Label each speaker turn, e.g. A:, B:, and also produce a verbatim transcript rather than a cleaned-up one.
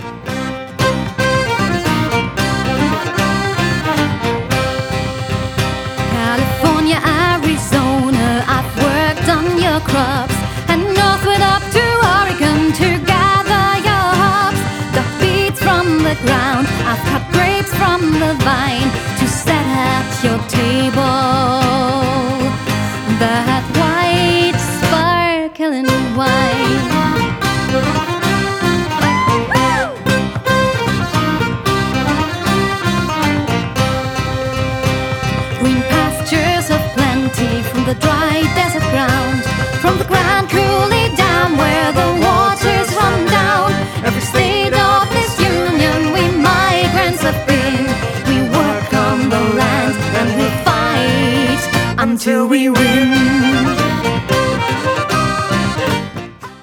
A: California, Arizona, I've worked on your crops, and northward up to Oregon to gather your hops. The beets from the ground, I've cut grapes from the vine.